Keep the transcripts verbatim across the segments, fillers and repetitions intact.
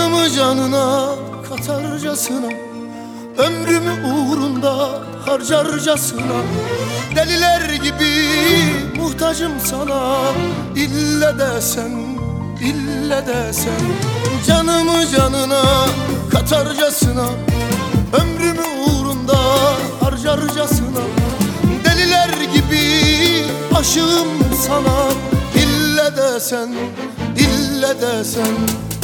Canımı canına katarcasına, ömrümü uğrunda harcarcasına, deliler gibi muhtacım sana. İlle de sen, ille de sen. Canımı canına katarcasına, ömrümü uğrunda harcarcasına, deliler gibi aşığım sana. İlle de sen, ille de sen.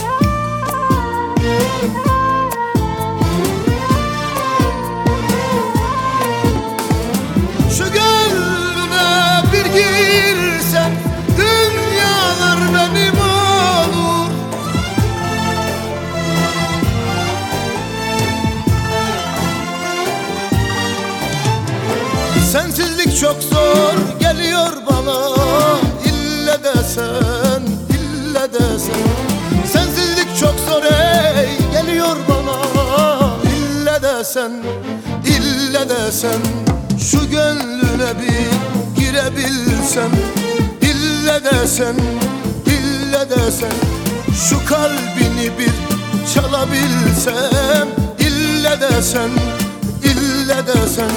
Şu gönlüne bir girsen, dünyalar benim olur. Sensizlik çok zor geliyor bana. İlle de sen, ille de sen. Sensizlik çok zor ey geliyor bana. İlle de sen, ille de sen. Şu gönlüne bir girebilsem, ille de sen, ille de sen. Şu kalbini bir çalabilsem, ille de sen, ille de sen.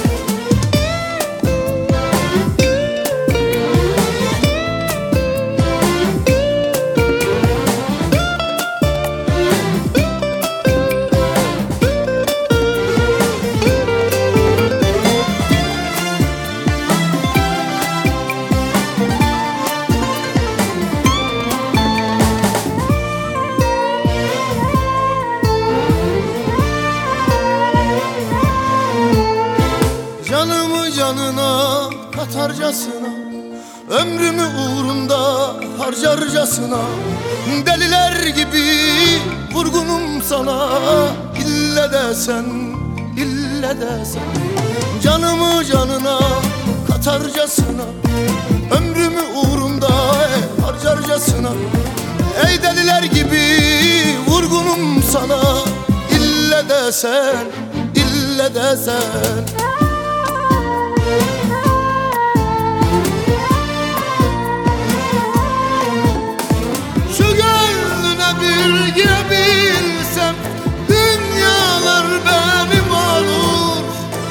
Canımı canına katarcasına, ömrümü uğrunda harcarcasına, deliler gibi vurgunum sana. İlle de sen, ille de sen. Canımı canına katarcasına, ömrümü uğrunda harcarcasına, ey deliler gibi vurgunum sana. İlle de sen, ille de sen. Şu gönlüne bir girebilsem, dünyalar benim olur.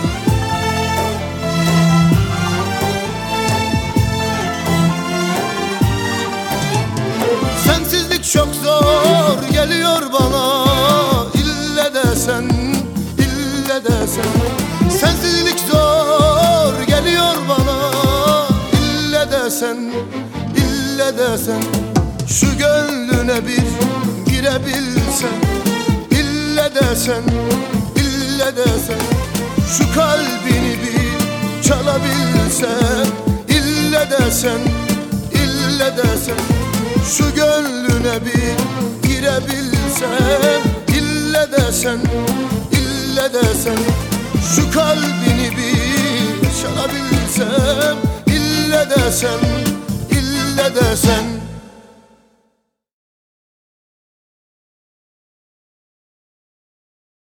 Sensizlik çok zor geliyor bana. İlle de sen, ille de sen. Sensizlik zor geliyor bana. İlle de sen, ille de sen. Şu gönlüne bir girebilsem, ille de sen, ille de sen. Şu kalbini bir çalabilsem, ille de sen, ille de sen. Şu gönlüne bir girebilsem, ille de sen, ille de sen. Şu kalbini bir çalabilsem, ille de sen.